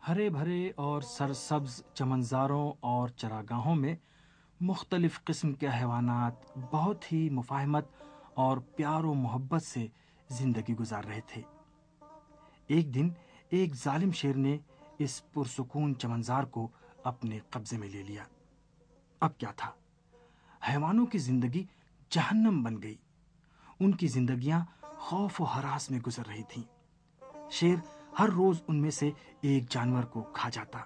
ہرے بھرے اور سرسبز چمنزاروں اور چراگاہوں میں مختلف قسم کے حیوانات بہت ہی مفاہمت اور پیار و محبت سے زندگی گزار رہے تھے۔ ایک دن ایک ظالم شیر نے اس پرسکون چمنزار کو اپنے قبضے میں لے لیا۔ اب کیا تھا؟ حیوانوں کی زندگی جہنم بن گئی۔ ان کی زندگیاں خوف و ہراس میں گزر رہی تھیں۔ شیر ہر روز ان میں سے ایک جانور کو کھا جاتا۔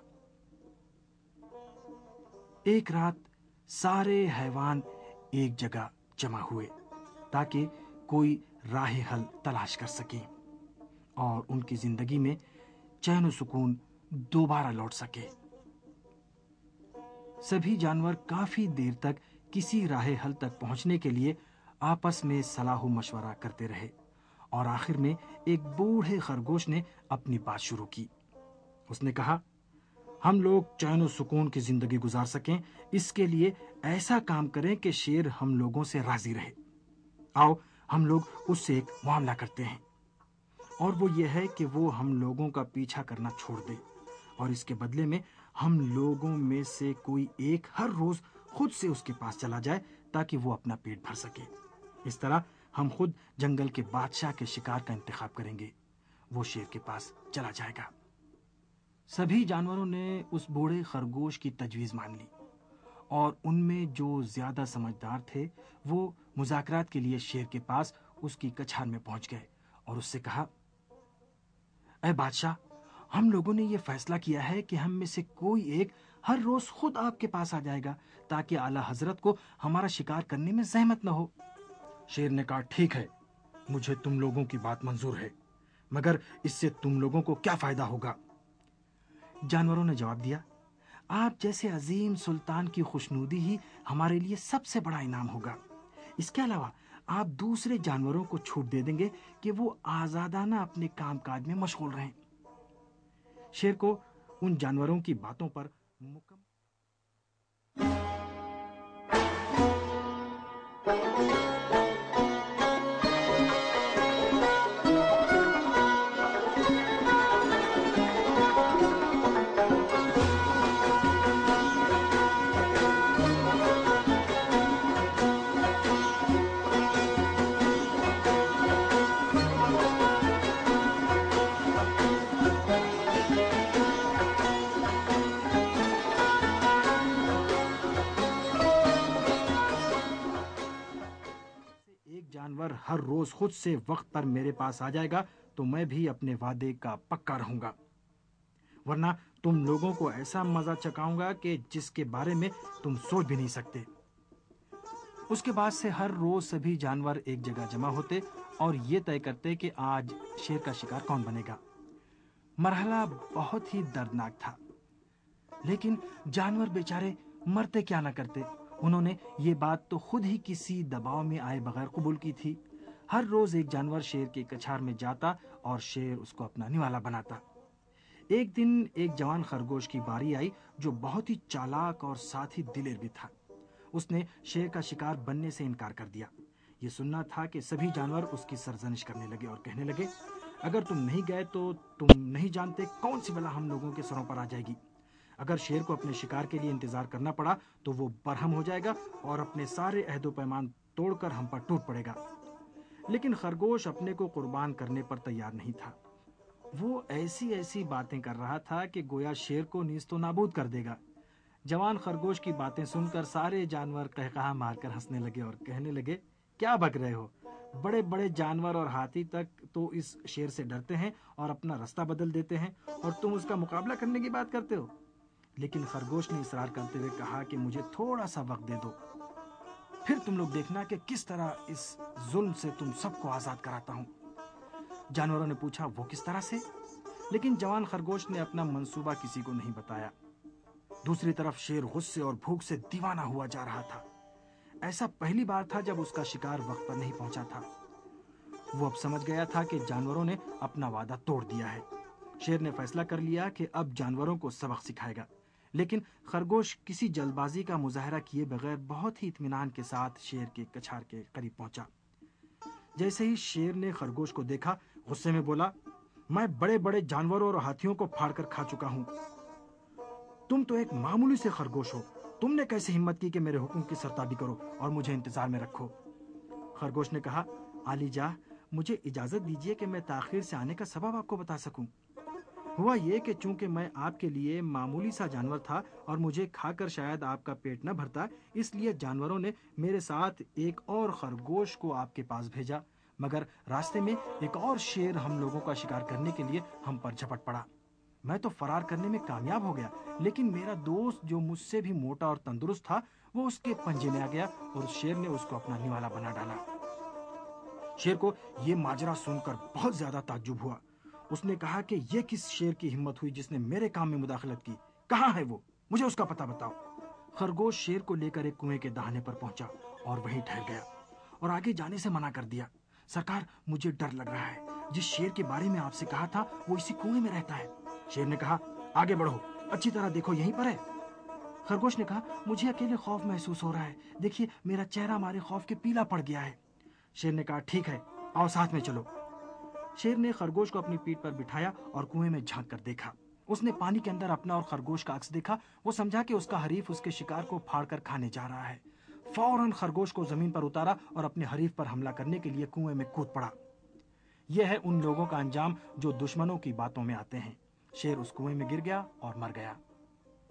ایک رات سارے حیوان ایک جگہ جمع ہوئے تاکہ کوئی راہ حل تلاش کر سکیں اور ان کی زندگی میں چین و سکون دوبارہ لوٹ سکے۔ سبھی جانور کافی دیر تک کسی راہ حل تک پہنچنے کے لیے آپس میں صلاح و مشورہ کرتے رہے اور آخر میں ایک بوڑھے خرگوش نے اپنی بات شروع کی۔ اس نے کہا، ہم لوگ چین و سکون کی زندگی گزار سکیں، اس کے لیے ایسا کام کریں کہ شیر ہم لوگوں سے راضی رہے۔ آؤ ہم لوگ اس سے ایک معاملہ کرتے ہیں، اور وہ یہ ہے کہ وہ ہم لوگوں کا پیچھا کرنا چھوڑ دے، اور اس کے بدلے میں ہم لوگوں میں سے کوئی ایک ہر روز خود سے اس کے پاس چلا جائے تاکہ وہ اپنا پیٹ بھر سکے۔ اس طرح ہم خود جنگل کے بادشاہ کے شکار کا انتخاب کریں گے۔ وہ شیر کے پاس چلا جائے گا۔ سبھی جانوروں نے اس بوڑھے خرگوش کی تجویز مان لی، اور ان میں جو زیادہ سمجھدار تھے وہ مذاکرات کے لیے شیر کے پاس اس کی کچھار میں پہنچ گئے اور اس سے کہا، اے بادشاہ، ہم لوگوں نے یہ فیصلہ کیا ہے کہ ہم میں سے کوئی ایک ہر روز خود آپ کے پاس آ جائے گا تاکہ اعلیٰ حضرت کو ہمارا شکار کرنے میں زحمت نہ ہو۔ شیر نے کہا، ٹھیک ہے، مجھے تم لوگوں کی بات منظور ہے، مگر اس سے تم لوگوں کو کیا فائدہ ہوگا؟ جانوروں نے جواب دیا، آپ جیسے عظیم سلطان کی خوشنودی ہی ہمارے لیے سب سے بڑا انعام ہوگا۔ اس کے علاوہ آپ دوسرے جانوروں کو چھوٹ دے دیں گے کہ وہ آزادانہ اپنے کام کاج میں مشغول رہیں۔ شیر کو ان جانوروں کی باتوں پر مکمل ایک جانور ہر روز خود سے وقت پر میرے پاس آ جائے گا تو میں بھی اپنے وعدے کا پکا رہوں گا، ورنہ تم لوگوں کو ایسا مزہ چکاؤں گا کہ جس کے بارے میں تم سوچ بھی نہیں سکتے۔ اس کے بعد سے ہر روز سبھی جانور ایک جگہ جمع ہوتے اور یہ طے کرتے کہ آج شیر کا شکار کون بنے گا۔ مرحلہ بہت ہی دردناک تھا، لیکن جانور بیچارے مرتے کیا نہ کرتے۔ انہوں نے یہ بات تو خود ہی کسی دباؤ میں آئے بغیر قبول کی تھی۔ ہر روز ایک جانور شیر کی کچھار میں جاتا اور شیر اس کو اپنا نوالا بناتا۔ ایک دن ایک جوان خرگوش کی باری آئی جو بہت ہی چالاک اور ساتھ ہی دلیر بھی تھا۔ اس نے شیر کا شکار بننے سے انکار کر دیا۔ یہ سننا تھا کہ سبھی جانور اس کی سرزنش کرنے لگے اور کہنے لگے، اگر تم نہیں گئے تو تم نہیں جانتے کون سی بلا ہم لوگوں کے سروں پر آ جائے گی۔ اگر شیر کو اپنے شکار کے لیے انتظار کرنا پڑا تو وہ برہم ہو جائے گا اور اپنے سارے عہد و پیمان توڑ کر ہم پر ٹوٹ پڑے گا۔ لیکن خرگوش اپنے کو قربان کرنے پر تیار نہیں تھا۔ وہ ایسی باتیں کر رہا تھا کہ گویا شیر کو نیست و نابود کر دے گا۔ جوان خرگوش کی باتیں سن کر سارے جانور قہقہا مار کر ہنسنے لگے اور کہنے لگے، کیا بک رہے ہو؟ بڑے بڑے جانور اور ہاتھی تک تو اس شیر سے ڈرتے ہیں اور اپنا رستہ بدل دیتے ہیں، اور تم اس کا مقابلہ کرنے کی بات کرتے ہو؟ لیکن خرگوش نے اصرار کرتے ہوئے کہا کہ مجھے تھوڑا سا وقت دے دو، پھر تم لوگ دیکھنا کہ کس طرح اس ظلم سے تم سب کو آزاد کراتا ہوں۔ جانوروں نے پوچھا، وہ کس طرح سے؟ لیکن جوان خرگوش نے اپنا منصوبہ کسی کو نہیں بتایا۔ دوسری طرف شیر غصے اور بھوک سے دیوانہ ہوا جا رہا تھا۔ ایسا پہلی بار تھا جب اس کا شکار وقت پر نہیں پہنچا تھا۔ وہ اب سمجھ گیا تھا کہ جانوروں نے اپنا وعدہ توڑ دیا ہے۔ شیر نے فیصلہ کر لیا کہ اب جانوروں کو سبق سکھائے گا، لیکن خرگوش کسی جلد بازی کا مظاہرہ کیے بغیر بہت ہی اطمینان کے ساتھ شیر کے کچھار کے قریب پہنچا۔ جیسے ہی شیر نے خرگوش کو دیکھا، غصے میں بولا، मैं बड़े बड़े जानवरों और हाथियों को फाड़ कर खा चुका हूं। तुम तो एक मामूली से खरगोश हो। तुमने कैसे हिम्मत की कि मेरे हुक्म की सरताबी करो और मुझे इंतजार में रखो? खरगोश ने कहा, आलीजाह, मुझे इजाजत दीजिए कि मैं ताखिर से आने का सबब आपको बता सकूं। हुआ ये कि चूंकि मैं आपके लिए मामूली सा जानवर था और मुझे खाकर शायद आपका पेट न भरता, इसलिए जानवरों ने मेरे साथ एक और खरगोश को आपके पास भेजा। मगर रास्ते में एक और शेर हम लोगों का शिकार करने के लिए हम पर झपट पड़ा। मैं तो फरार करने में कामयाब हो गया, लेकिन मेरा दोस्त जो मुझसे भी मोटा और तंदुरुस्त था, वो उसके पंजे में आ गया और उस शेर ने उसको अपना निवाला बना डाला। शेर को ये माजरा सुनकर बहुत ज्यादा ताज्जुब हुआ। उसने कहा कि ये किस शेर की हिम्मत हुई जिसने मेरे काम में मुदाखलत की? कहाँ है वो? मुझे उसका पता बताओ। खरगोश शेर को लेकर एक कुएं के दहाने पर पहुंचा और वहीं ठहर गया और आगे जाने से मना कर दिया। सरकार, मुझे डर लग रहा है। जिस शेर के बारे में आपसे कहा था वो इसी कुएं में रहता है। शेर ने कहा, आगे बढ़ो, अच्छी तरह देखो, यहीं पर है। खरगोश ने कहा, मुझे अकेले खौफ महसूस हो रहा है। देखिए, मेरा चेहरा हमारे खौफ के पीला पड़ गया है। शेर ने कहा, ठीक है, आओ साथ में चलो। शेर ने खरगोश को अपनी पीठ पर बिठाया और कुएं में झांक कर देखा। उसने पानी के अंदर अपना और खरगोश का अक्स देखा। वो समझा कि उसका हरीफ उसके शिकार को फाड़ कर खाने जा रहा है। फौरन खरगोश को जमीन पर उतारा और अपने हरीफ पर हमला करने के लिए कुएं में कूद पड़ा। यह है उन लोगों का अंजाम जो दुश्मनों की बातों में आते हैं। शेर उस कुएं में गिर गया और मर गया।